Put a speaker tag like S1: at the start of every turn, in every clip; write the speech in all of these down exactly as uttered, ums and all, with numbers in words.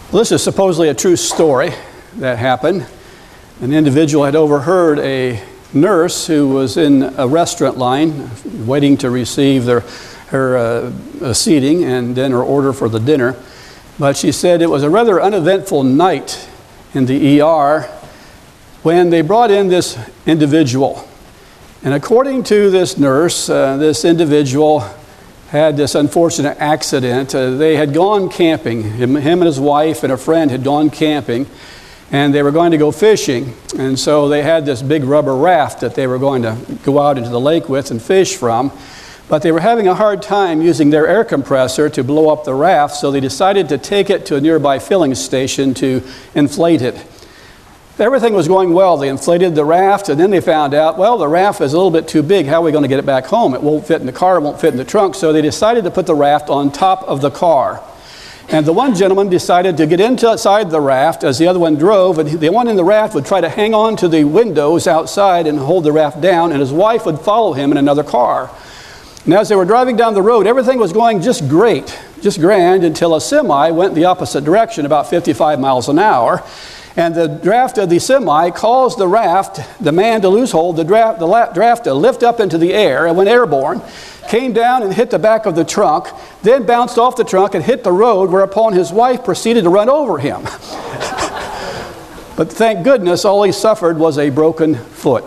S1: Well, this is supposedly a true story that happened. An individual had overheard a nurse who was in a restaurant line waiting to receive their, her uh, seating and then her order for the dinner. But she said it was a rather uneventful night in the E R when they brought in this individual. And according to this nurse, uh, this individual had this unfortunate accident. Uh, they had gone camping. Him, him and his wife and a friend had gone camping, and they were going to go fishing. And so they had this big rubber raft that they were going to go out into the lake with and fish from. But they were having a hard time using their air compressor to blow up the raft, so they decided to take it to a nearby filling station to inflate it. Everything was going well. They inflated the raft, and then they found out, well, the raft is a little bit too big. How are we going to get it back home? It won't fit in the car, it won't fit in the trunk. So they decided to put the raft on top of the car. And the one gentleman decided to get inside the raft as the other one drove, and the one in the raft would try to hang on to the windows outside and hold the raft down, and his wife would follow him in another car. And as they were driving down the road, everything was going just great, just grand, until a semi went the opposite direction, about fifty-five miles an hour. And the draft of the semi caused the raft, the man to lose hold, the draft, the draft to lift up into the air and went airborne, came down and hit the back of the trunk, then bounced off the trunk and hit the road, whereupon his wife proceeded to run over him. But thank goodness all he suffered was a broken foot.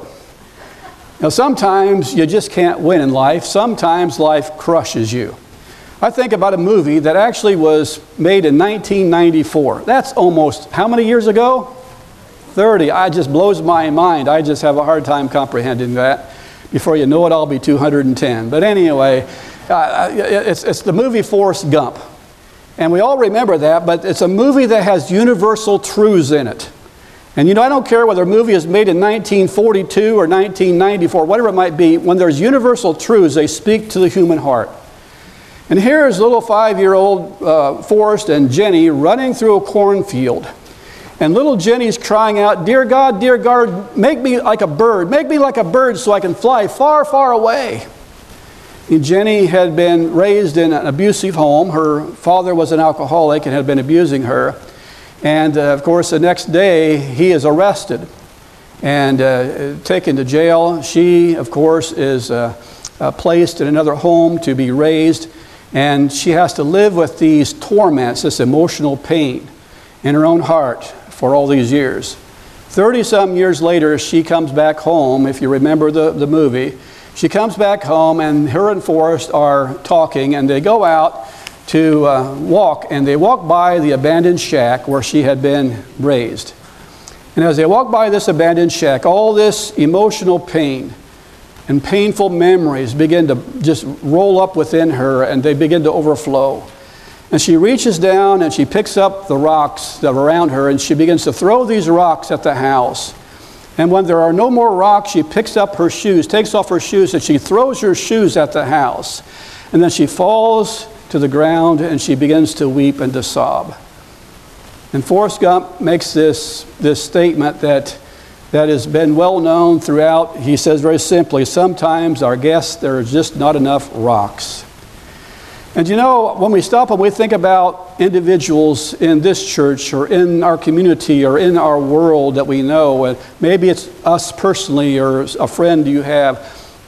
S1: Now sometimes you just can't win in life. Sometimes life crushes you. I think about a movie that actually was made in nineteen ninety-four. That's almost, how many years ago? thirty. It just blows my mind. I just have a hard time comprehending that. Before you know it, I'll be two hundred ten. But anyway, uh, it's, it's the movie Forrest Gump. And we all remember that, but it's a movie that has universal truths in it. And you know, I don't care whether a movie is made in nineteen forty-two or nineteen ninety-four, whatever it might be, when there's universal truths, they speak to the human heart. And here's little five-year-old uh, Forrest and Jenny running through a cornfield. And little Jenny's crying out, "Dear God, dear God, make me like a bird. Make me like a bird so I can fly far, far away." And Jenny had been raised in an abusive home. Her father was an alcoholic and had been abusing her. And uh, of course, the next day, he is arrested and uh, taken to jail. She, of course, is uh, uh, placed in another home to be raised. And she has to live with these torments, this emotional pain in her own heart for all these years. thirty-some years later, she comes back home, if you remember the, the movie. She comes back home, and her and Forrest are talking, and they go out to uh, walk, and they walk by the abandoned shack where she had been raised. And as they walk by this abandoned shack, all this emotional pain and painful memories begin to just roll up within her, and they begin to overflow. And she reaches down and she picks up the rocks that are around her, and she begins to throw these rocks at the house. And when there are no more rocks, she picks up her shoes, takes off her shoes, and she throws her shoes at the house. And then she falls to the ground and she begins to weep and to sob. And Forrest Gump makes this, this statement that that has been well known throughout. He says very simply, sometimes our guess there is just not enough rocks. And you know, when we stop and we think about individuals in this church or in our community or in our world that we know, and maybe it's us personally or a friend you have,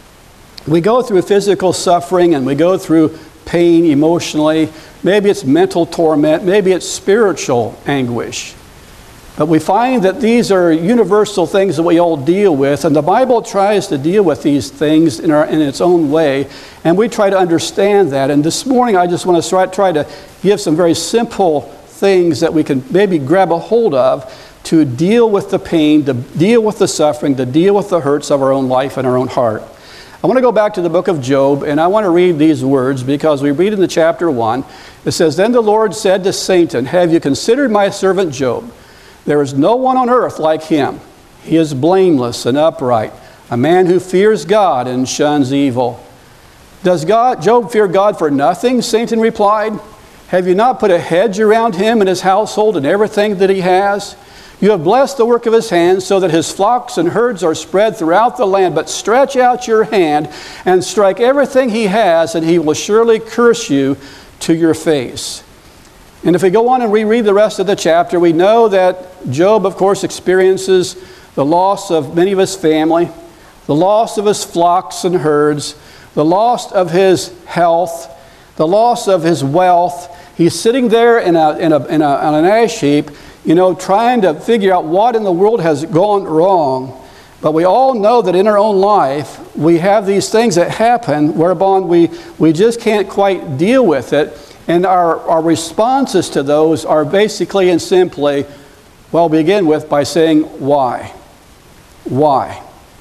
S1: we go through physical suffering and we go through pain emotionally. Maybe it's mental torment, maybe it's spiritual anguish. But we find that these are universal things that we all deal with, and the Bible tries to deal with these things in, our, in its own way, and we try to understand that. And this morning I just want to try, try to give some very simple things that we can maybe grab a hold of to deal with the pain, to deal with the suffering, to deal with the hurts of our own life and our own heart. I want to go back to the book of Job, and I want to read these words because we read in the chapter one. It says, "Then the Lord said to Satan, 'Have you considered my servant Job? There is no one on earth like him. He is blameless and upright, a man who fears God and shuns evil.' Does God, Job fear God for nothing?" Satan replied. "Have you not put a hedge around him and his household and everything that he has? You have blessed the work of his hands so that his flocks and herds are spread throughout the land. But stretch out your hand and strike everything he has, and he will surely curse you to your face." And if we go on and reread the rest of the chapter, we know that Job, of course, experiences the loss of many of his family, the loss of his flocks and herds, the loss of his health, the loss of his wealth. He's sitting there in a, in a, in a, on an ash heap, you know, trying to figure out what in the world has gone wrong. But we all know that in our own life, we have these things that happen whereupon we, we just can't quite deal with it. And our, our responses to those are basically and simply, well, begin with by saying, why? Why?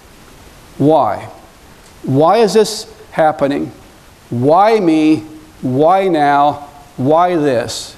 S1: Why? Why is this happening? Why me? Why now? Why this?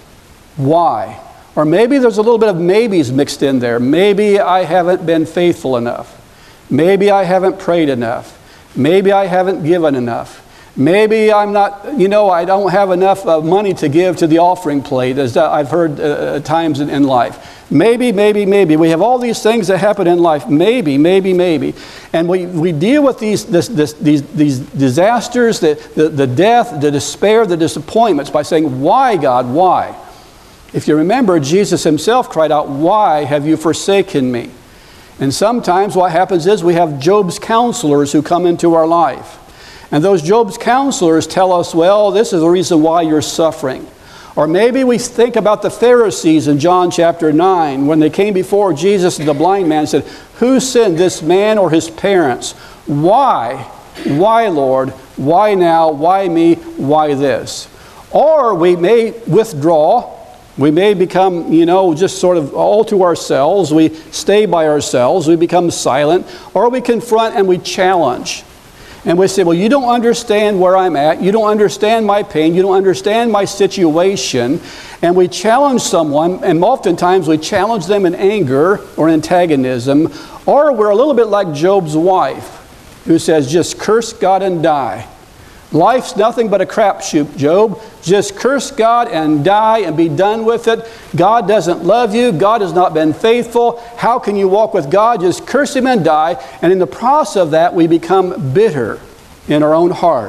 S1: Why? Or maybe there's a little bit of maybes mixed in there. Maybe I haven't been faithful enough. Maybe I haven't prayed enough. Maybe I haven't given enough. Maybe I'm not, you know, I don't have enough uh, money to give to the offering plate, as I've heard uh, times in, in life. Maybe, maybe, maybe. We have all these things that happen in life. Maybe, maybe, maybe. And we, we deal with these, this, this, these, these disasters, the, the, the death, the despair, the disappointments by saying, why, God, why? If you remember, Jesus himself cried out, why have you forsaken me? And sometimes what happens is we have Job's counselors who come into our life. And those Job's counselors tell us, well, this is the reason why you're suffering. Or maybe we think about the Pharisees in John chapter nine, when they came before Jesus and the blind man and said, who sinned, this man or his parents? Why? Why, Lord? Why now? Why me? Why this? Or we may withdraw. We may become, you know, just sort of all to ourselves. We stay by ourselves. We become silent. Or we confront and we challenge. And we say, well, you don't understand where I'm at. You don't understand my pain. You don't understand my situation. And we challenge someone, and oftentimes we challenge them in anger or antagonism. Or we're a little bit like Job's wife, who says, just curse God and die. Life's nothing but a crapshoot, Job. Just curse God and die and be done with it. God doesn't love you. God has not been faithful. How can you walk with God? Just curse Him and die. And in the process of that, we become bitter in our own heart.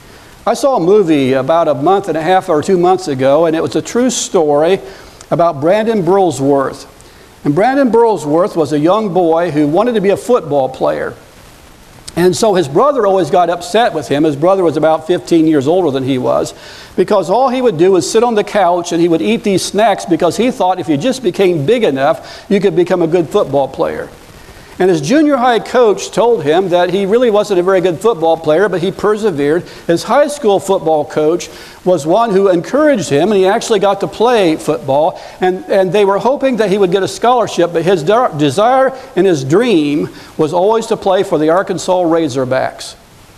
S1: I saw a movie about a month and a half or two months ago, and it was a true story about Brandon Burlsworth. And Brandon Burlsworth was a young boy who wanted to be a football player. And so his brother always got upset with him. His brother was about fifteen years older than he was, because all he would do was sit on the couch and he would eat these snacks because he thought if you just became big enough, you could become a good football player. And his junior high coach told him that he really wasn't a very good football player, but he persevered. His high school football coach was one who encouraged him, and he actually got to play football. And, and they were hoping that he would get a scholarship, but his de- desire and his dream was always to play for the Arkansas Razorbacks.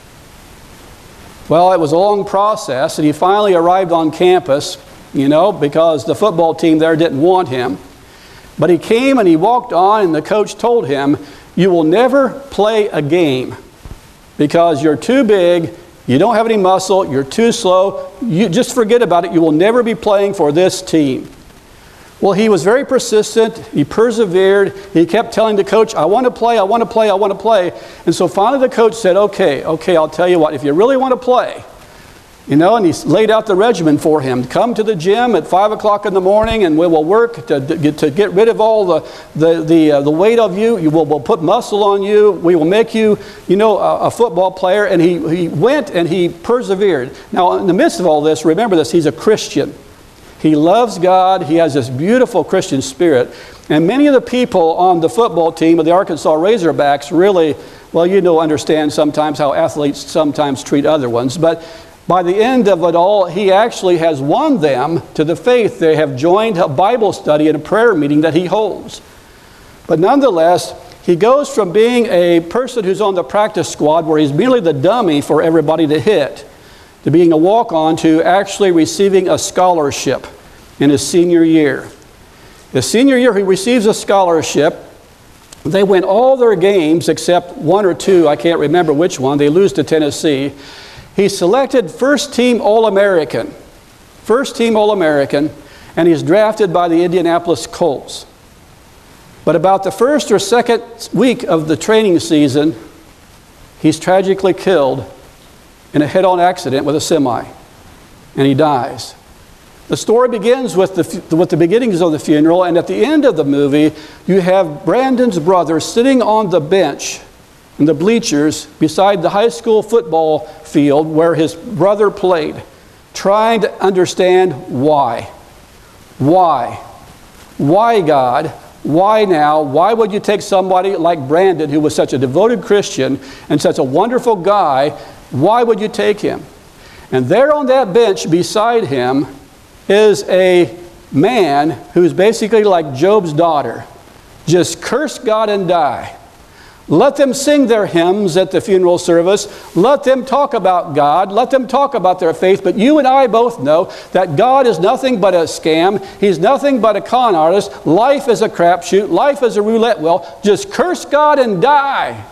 S1: Well, it was a long process, and he finally arrived on campus, you know, because the football team there didn't want him. But he came and he walked on, and the coach told him, you will never play a game because you're too big, you don't have any muscle, you're too slow, you just forget about it, you will never be playing for this team. Well, he was very persistent, he persevered, he kept telling the coach, I want to play, I want to play, I want to play. And so finally the coach said, okay, okay, I'll tell you what, if you really want to play, you know, and he laid out the regimen for him. Come to the gym at five o'clock in the morning, and we will work to, to, get, to get rid of all the the the, uh, the weight of you. You will we'll put muscle on you. We will make you, you know, a, a football player. And he he went and he persevered. Now, in the midst of all this, remember this: he's a Christian. He loves God. He has this beautiful Christian spirit. And many of the people on the football team of the Arkansas Razorbacks really, well, you know, understand sometimes how athletes sometimes treat other ones, but by the end of it all, he actually has won them to the faith. They have joined a Bible study and a prayer meeting that he holds. But nonetheless, he goes from being a person who's on the practice squad where he's merely the dummy for everybody to hit, to being a walk-on, to actually receiving a scholarship in his senior year. His senior year, he receives a scholarship. They win all their games except one or two. I can't remember which one. They lose to Tennessee. He's selected first team All-American, first team All-American, and he's drafted by the Indianapolis Colts. But about the first or second week of the training season, he's tragically killed in a head-on accident with a semi, and he dies. The story begins with the, with the beginnings of the funeral, and at the end of the movie, you have Brandon's brother sitting on the bench in the bleachers beside the high school football field where his brother played, trying to understand why. Why? Why, God? Why now? Why would you take somebody like Brandon, who was such a devoted Christian and such a wonderful guy, why would you take him? And there on that bench beside him is a man who's basically like Job's daughter. Just curse God and die. Let them sing their hymns at the funeral service. Let them talk about God. Let them talk about their faith. But you and I both know that God is nothing but a scam. He's nothing but a con artist. Life is a crapshoot. Life is a roulette wheel. Just curse God and die.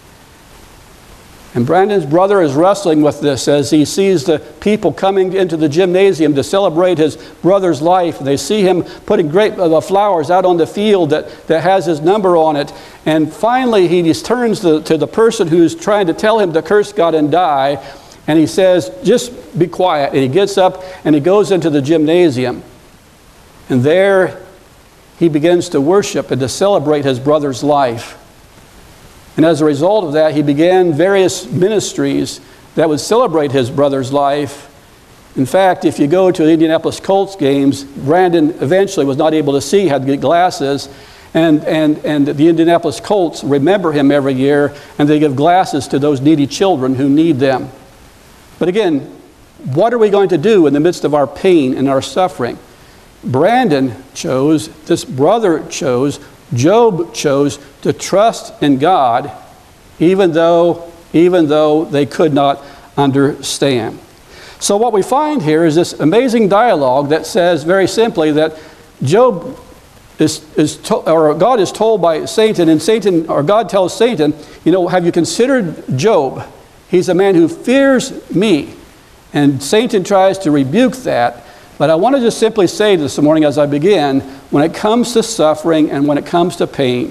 S1: And Brandon's brother is wrestling with this as he sees the people coming into the gymnasium to celebrate his brother's life. They see him putting great uh, flowers out on the field that, that has his number on it. And finally, he just turns to, to the person who's trying to tell him to curse God and die. And he says, just be quiet. And he gets up and he goes into the gymnasium. And there he begins to worship and to celebrate his brother's life. And as a result of that, he began various ministries that would celebrate his brother's life. In fact, if you go to the Indianapolis Colts games, Brandon eventually was not able to see, had to get glasses. And, and, and the Indianapolis Colts remember him every year, and they give glasses to those needy children who need them. But again, what are we going to do in the midst of our pain and our suffering? Brandon chose, this brother chose, Job chose to trust in God, even though, even though they could not understand. So what we find here is this amazing dialogue that says very simply that Job is, is to, or God is told by Satan, and Satan, or God tells Satan, you know, have you considered Job? He's a man who fears me. And Satan tries to rebuke that. But I want to just simply say this morning as I begin, when it comes to suffering and when it comes to pain,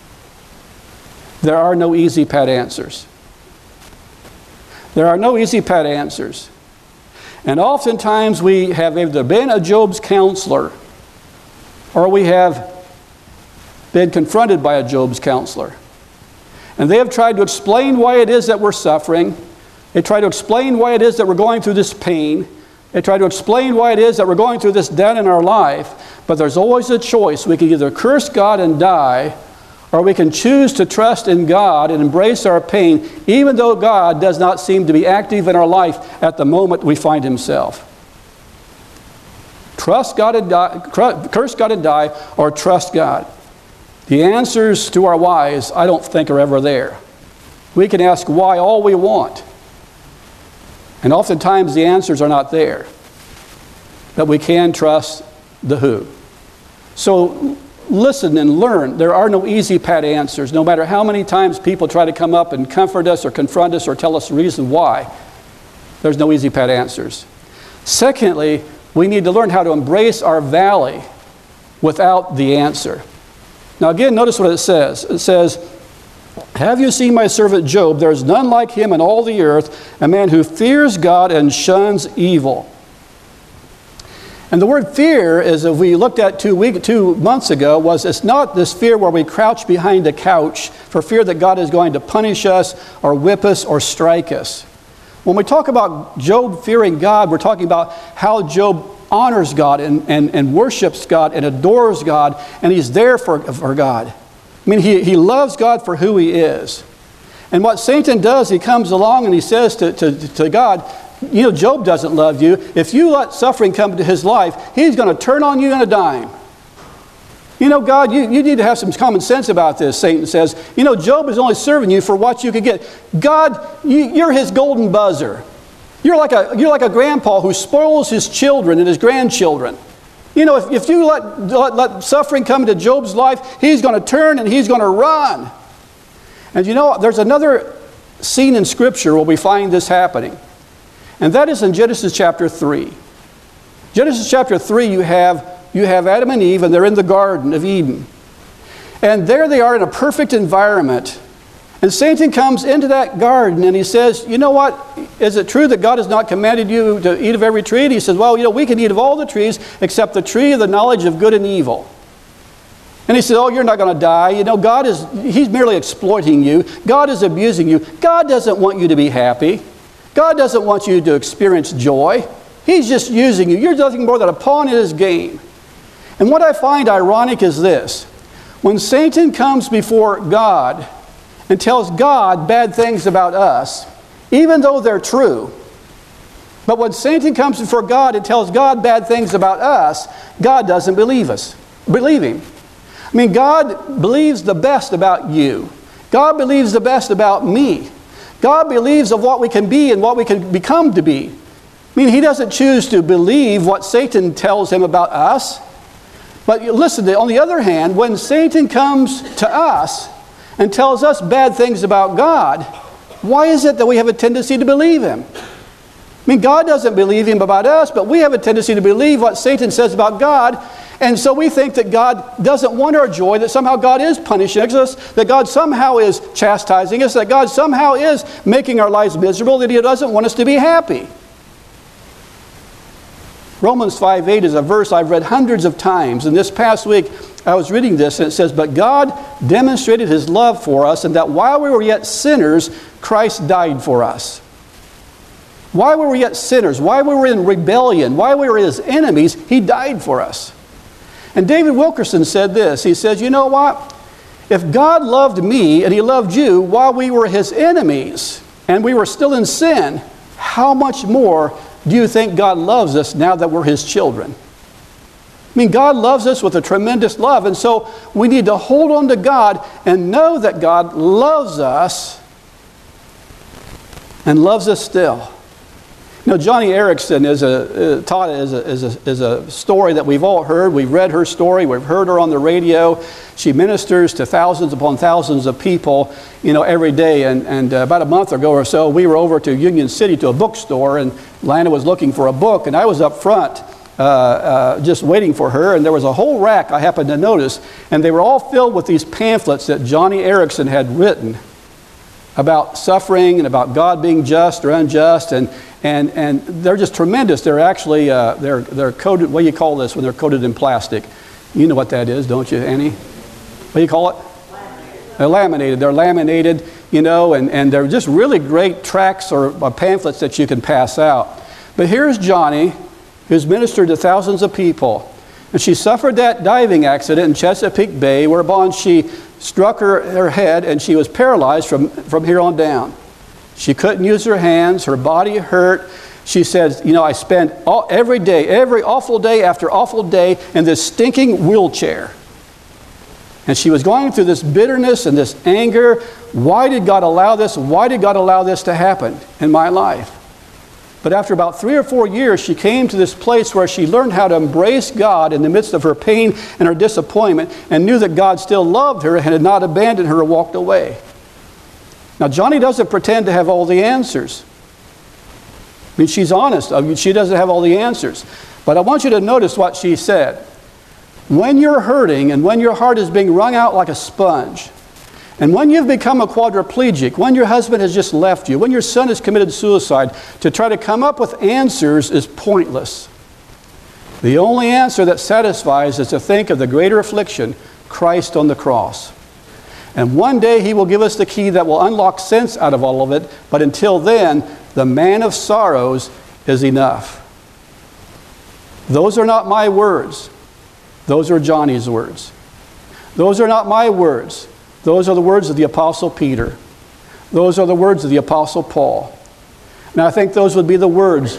S1: there are no easy pat answers. There are no easy pat answers. And oftentimes we have either been a Job's counselor or we have been confronted by a Job's counselor. And they have tried to explain why it is that we're suffering. They try to explain why it is that we're going through this pain. They try to explain why it is that we're going through this debt in our life. But there's always a choice. We can either curse God and die, or we can choose to trust in God and embrace our pain, even though God does not seem to be active in our life at the moment we find himself. Trust God and die, curse God and die, or trust God. The answers to our whys, I don't think, are ever there. We can ask why all we want. And oftentimes the answers are not there. But we can trust the who. So listen and learn. There are no easy pat answers. No matter how many times people try to come up and comfort us or confront us or tell us the reason why, there's no easy pat answers. Secondly, we need to learn how to embrace our valley without the answer. Now again, notice what it says. It says, have you seen my servant Job? There is none like him in all the earth, a man who fears God and shuns evil. And the word fear, as we looked at two, week, two months ago, was it's not this fear where we crouch behind a couch for fear that God is going to punish us or whip us or strike us. When we talk about Job fearing God, we're talking about how Job honors God and, and, and worships God and adores God, and he's there for, for God. I mean, he, he loves God for who he is. And what Satan does, he comes along and he says to, to, to God, you know, Job doesn't love you. If you let suffering come into his life, he's going to turn on you on a dime. You know, God, you, you need to have some common sense about this, Satan says. You know, Job is only serving you for what you could get. God, you, you're his golden buzzer. You're like, a, you're like a grandpa who spoils his children and his grandchildren. You know, if, if you let, let, let suffering come into Job's life, he's going to turn and he's going to run. And you know, there's another scene in Scripture where we find this happening. And that is in Genesis chapter three. Genesis chapter three, you have, you have Adam and Eve, and they're in the Garden of Eden. And there they are in a perfect environment. And Satan comes into that garden and he says, you know what? Is it true that God has not commanded you to eat of every tree? And he says, well, you know, we can eat of all the trees except the tree of the knowledge of good and evil. And he says, oh, you're not going to die. You know, God is, he's merely exploiting you. God is abusing you. God doesn't want you to be happy. God doesn't want you to experience joy. He's just using you. You're nothing more than a pawn in his game. And what I find ironic is this. When Satan comes before God and tells God bad things about us, even though they're true, but when Satan comes before God and tells God bad things about us, God doesn't believe us. Believe him. I mean, God believes the best about you. God believes the best about me. God believes of what we can be and what we can become to be. I mean, he doesn't choose to believe what Satan tells him about us. But listen, on the other hand, when Satan comes to us and tells us bad things about God, why is it that we have a tendency to believe him? I mean, God doesn't believe him about us, but we have a tendency to believe what Satan says about God. And so we think that God doesn't want our joy, that somehow God is punishing us, that God somehow is chastising us, that God somehow is making our lives miserable, that he doesn't want us to be happy. Romans five eight is a verse I've read hundreds of times. And this past week I was reading this and it says, but God demonstrated his love for us, and that while we were yet sinners, Christ died for us. While we were yet sinners, while we were in rebellion, while we were his enemies, he died for us. And David Wilkerson said this. He says, you know what? If God loved me and he loved you while we were his enemies and we were still in sin, how much more do you think God loves us now that we're his children? I mean, God loves us with a tremendous love. And so we need to hold on to God and know that God loves us and loves us still. You know, Joni Eareckson is a, uh, taught is a, is, a, is a story that we've all heard. We've read her story. We've heard her on the radio. She ministers to thousands upon thousands of people, you know, every day. And, and uh, about a month ago or so, we were over to Union City to a bookstore, and Lana was looking for a book, and I was up front uh, uh, just waiting for her, and there was a whole rack I happened to notice, and they were all filled with these pamphlets that Joni Eareckson had written about suffering and about God being just or unjust, and and and they're just tremendous. They're actually uh, they're they're coated. What do you call this when they're coated in plastic? You know what that is, don't you, Annie? What do you call it? Laminated. They're laminated. They're laminated, you know, and and they're just really great tracts or, or pamphlets that you can pass out. But here's Joni, who's ministered to thousands of people, and she suffered that diving accident in Chesapeake Bay, whereupon she struck her, her head and she was paralyzed from, from here on down. She couldn't use her hands. Her body hurt. She said, you know, I spent all, every day, every awful day after awful day in this stinking wheelchair. And she was going through this bitterness and this anger. Why did God allow this? Why did God allow this to happen in my life? But after about three or four years, she came to this place where she learned how to embrace God in the midst of her pain and her disappointment, and knew that God still loved her and had not abandoned her or walked away. Now, Joni doesn't pretend to have all the answers. I mean, she's honest. I mean, she doesn't have all the answers. But I want you to notice what she said. When you're hurting and when your heart is being wrung out like a sponge, and when you've become a quadriplegic, when your husband has just left you, when your son has committed suicide, to try to come up with answers is pointless. The only answer that satisfies is to think of the greater affliction, Christ on the cross. And one day he will give us the key that will unlock sense out of all of it, but until then, the man of sorrows is enough. Those are not my words. Those are Joni's words. Those are not my words. Those are the words of the Apostle Peter. Those are the words of the Apostle Paul. And I think those would be the words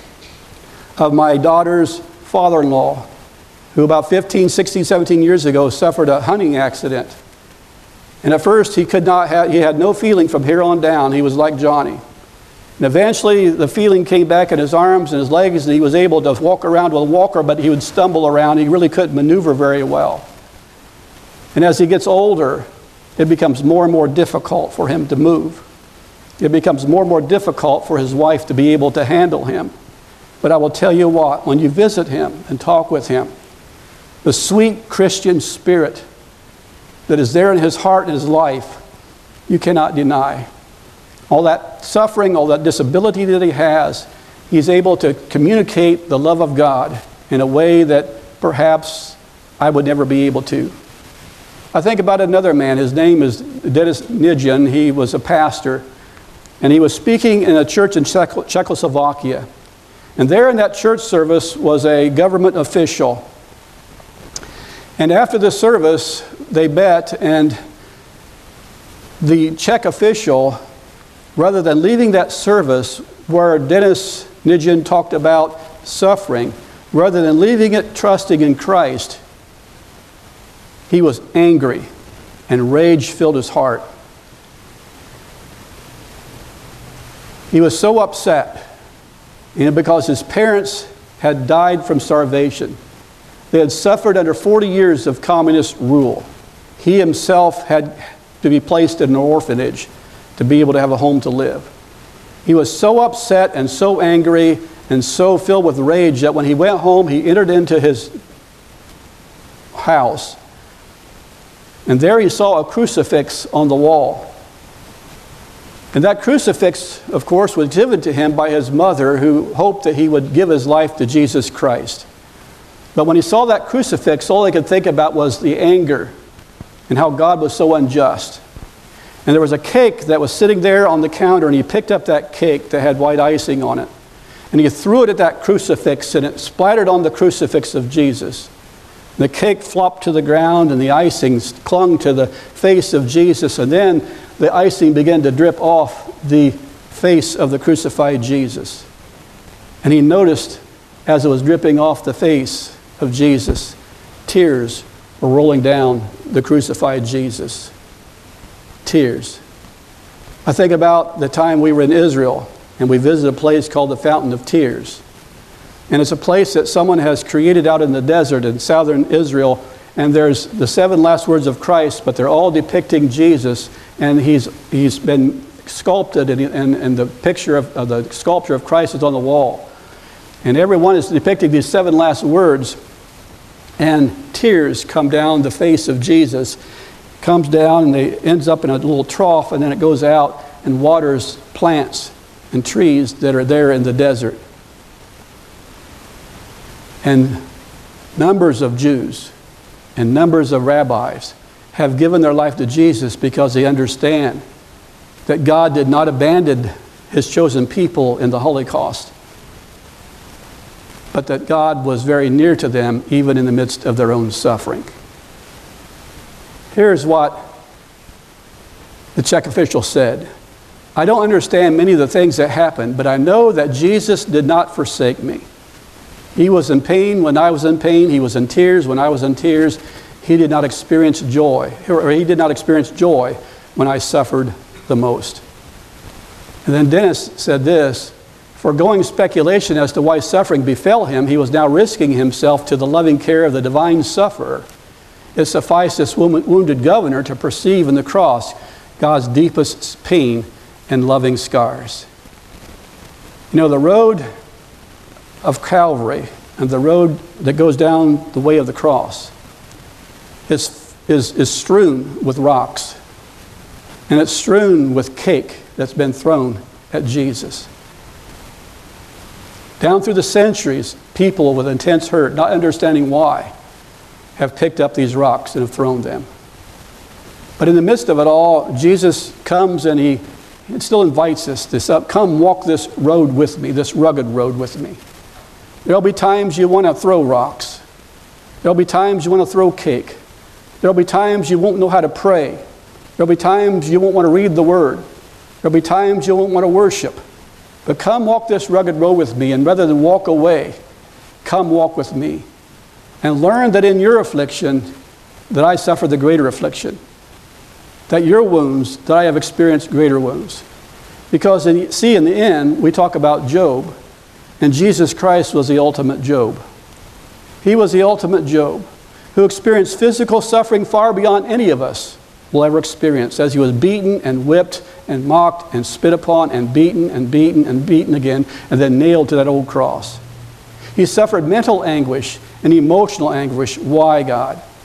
S1: of my daughter's father-in-law, who about fifteen, sixteen, seventeen years ago suffered a hunting accident. And at first he could not have, he had no feeling from here on down. He was like Joni. And eventually the feeling came back in his arms and his legs, and he was able to walk around with a walker, but he would stumble around. He really couldn't maneuver very well. And as he gets older, it becomes more and more difficult for him to move. It becomes more and more difficult for his wife to be able to handle him. But I will tell you what, when you visit him and talk with him, the sweet Christian spirit that is there in his heart and his life you cannot deny. All that suffering, all that disability that he has, he's able to communicate the love of God in a way that perhaps I would never be able to. I think about another man. His name is Denis Nijin. He was a pastor, and he was speaking in a church in Czech- Czechoslovakia. And there in that church service was a government official. And after the service, they met, and the Czech official, rather than leaving that service where Denis Nijin talked about suffering, rather than leaving it trusting in Christ, he was angry and rage filled his heart. He was so upset, you know, because his parents had died from starvation. They had suffered under forty years of communist rule. He himself had to be placed in an orphanage to be able to have a home to live. He was so upset and so angry and so filled with rage that when he went home, he entered into his house, and there he saw a crucifix on the wall. And that crucifix, of course, was given to him by his mother, who hoped that he would give his life to Jesus Christ. But when he saw that crucifix, all he could think about was the anger and how God was so unjust. And there was a cake that was sitting there on the counter, and he picked up that cake that had white icing on it. And he threw it at that crucifix, and it splattered on the crucifix of Jesus. The cake flopped to the ground, and the icing clung to the face of Jesus. And then the icing began to drip off the face of the crucified Jesus. And he noticed, as it was dripping off the face of Jesus, tears were rolling down the crucified Jesus. Tears. I think about the time we were in Israel, and we visited a place called the Fountain of Tears. And it's a place that someone has created out in the desert in southern Israel. And there's the seven last words of Christ, but they're all depicting Jesus. And he's he's been sculpted, and, and, and the picture of, of the sculpture of Christ is on the wall. And everyone is depicting these seven last words. And tears come down the face of Jesus. Comes down, and it ends up in a little trough, and then it goes out and waters plants and trees that are there in the desert. And numbers of Jews and numbers of rabbis have given their life to Jesus because they understand that God did not abandon his chosen people in the Holocaust, but that God was very near to them even in the midst of their own suffering. Here's what the Czech official said. I don't understand many of the things that happened, but I know that Jesus did not forsake me. He was in pain when I was in pain. He was in tears when I was in tears. He did not experience joy, or he did not experience joy when I suffered the most. And then Denis said this, foregoing speculation as to why suffering befell him, he was now risking himself to the loving care of the divine sufferer. It sufficed this wounded governor to perceive in the cross God's deepest pain and loving scars. You know, the road of Calvary and the road that goes down the way of the cross is, is, is strewn with rocks. And it's strewn with cake that's been thrown at Jesus. Down through the centuries, people with intense hurt, not understanding why, have picked up these rocks and have thrown them. But in the midst of it all, Jesus comes and he It still invites us this up. Come walk this road with me, this rugged road with me. There'll be times you want to throw rocks. There'll be times you want to throw cake. There'll be times you won't know how to pray. There'll be times you won't want to read the Word. There'll be times you won't want to worship. But come walk this rugged road with me, and rather than walk away, come walk with me. And learn that in your affliction, that I suffer the greater affliction. That your wounds, that I have experienced greater wounds. Because in, see, in the end, we talk about Job, and Jesus Christ was the ultimate Job. He was the ultimate Job, who experienced physical suffering far beyond any of us will ever experience, as he was beaten and whipped and mocked and spit upon and beaten and beaten and beaten again, and then nailed to that old cross. He suffered mental anguish and emotional anguish. Why, God?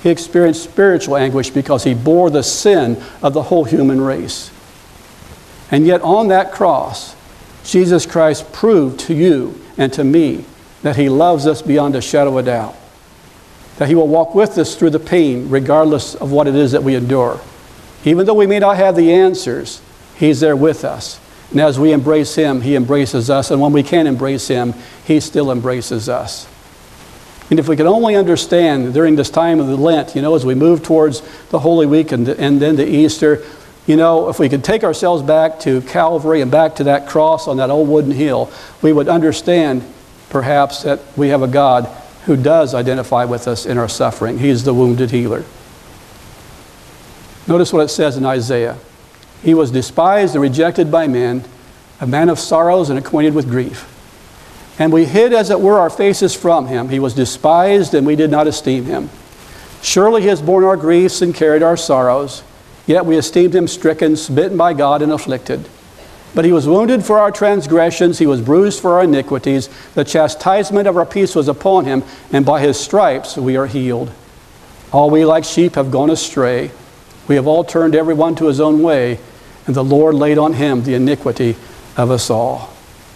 S1: He experienced spiritual anguish because he bore the sin of the whole human race. And yet on that cross, Jesus Christ proved to you and to me that he loves us beyond a shadow of a doubt. That he will walk with us through the pain regardless of what it is that we endure. Even though we may not have the answers, he's there with us. And as we embrace him, he embraces us. And when we can't embrace him, he still embraces us. And if we could only understand during this time of the Lent, you know, as we move towards the Holy Week and, and then to Easter, you know, if we could take ourselves back to Calvary and back to that cross on that old wooden hill, we would understand perhaps that we have a God who does identify with us in our suffering. He is the wounded healer. Notice what it says in Isaiah. He was despised and rejected by men, a man of sorrows and acquainted with grief. And we hid, as it were, our faces from him. He was despised, and we did not esteem him. Surely he has borne our griefs and carried our sorrows. Yet we esteemed him stricken, smitten by God, and afflicted. But he was wounded for our transgressions, he was bruised for our iniquities. The chastisement of our peace was upon him, and by his stripes we are healed. All we like sheep have gone astray. We have all turned every one to his own way, and the Lord laid on him the iniquity of us all.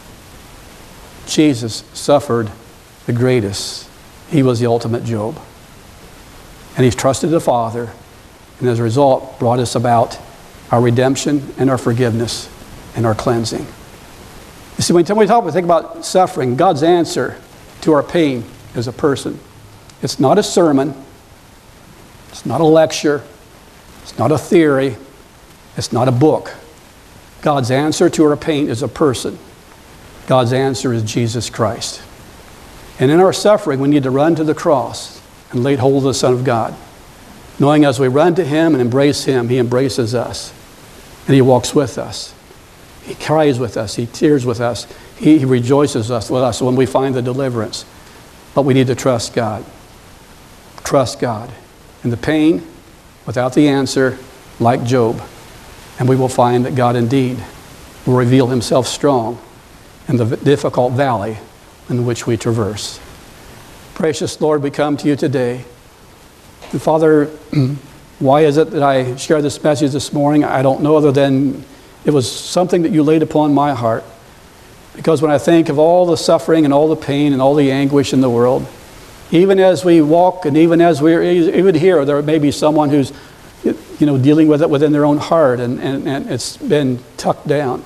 S1: Jesus suffered the greatest. He was the ultimate Job. And he's trusted the Father, and as a result brought us about our redemption and our forgiveness and our cleansing. You see, when we talk, we think about suffering, God's answer to our pain is a person. It's not a sermon. It's not a lecture. It's not a theory. It's not a book. God's answer to our pain is a person. God's answer is Jesus Christ. And in our suffering, we need to run to the cross and lay hold of the Son of God, knowing as we run to him and embrace him, he embraces us. And he walks with us. He cries with us. He tears with us. He, he rejoices us with us when we find the deliverance. But we need to trust God. Trust God. In the pain, without the answer, like Job. And we will find that God indeed will reveal himself strong in the difficult valley in which we traverse. Precious Lord, we come to you today. And Father, why is it that I share this message this morning? I don't know, other than it was something that you laid upon my heart. Because when I think of all the suffering and all the pain and all the anguish in the world, even as we walk and even as we're even here, there may be someone who's, you know, dealing with it within their own heart, and, and, and it's been tucked down.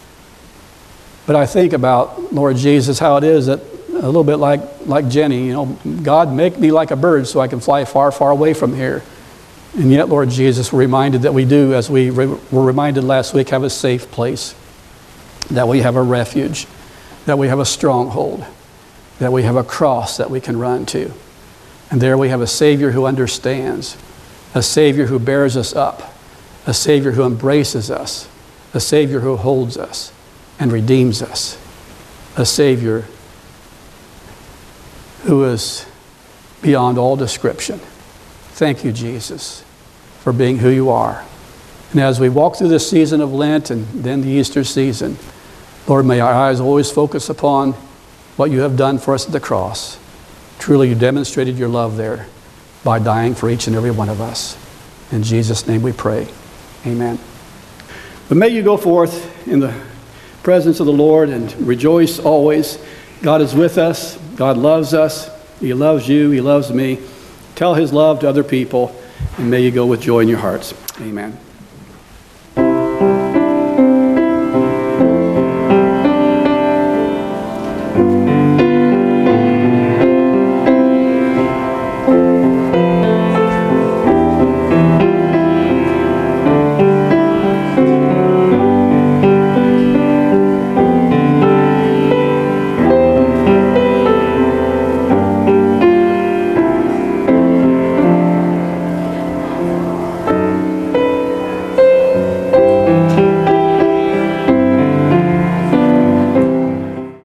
S1: But I think about, Lord Jesus, how it is that a little bit like, like Jenny, you know, God, make me like a bird so I can fly far, far away from here. And yet, Lord Jesus, we're reminded that we do, as we re- were reminded last week, have a safe place, that we have a refuge, that we have a stronghold, that we have a cross that we can run to. And there we have a Savior who understands, a Savior who bears us up, a Savior who embraces us, a Savior who holds us and redeems us, a Savior who is beyond all description. Thank you, Jesus, for being who you are. And as we walk through this season of Lent and then the Easter season, Lord, may our eyes always focus upon what you have done for us at the cross. Truly, you demonstrated your love there by dying for each and every one of us. In Jesus' name we pray. Amen. But may you go forth in the presence of the Lord and rejoice always. God is with us. God loves us. He loves you. He loves me. Tell his love to other people, and may you go with joy in your hearts. Amen.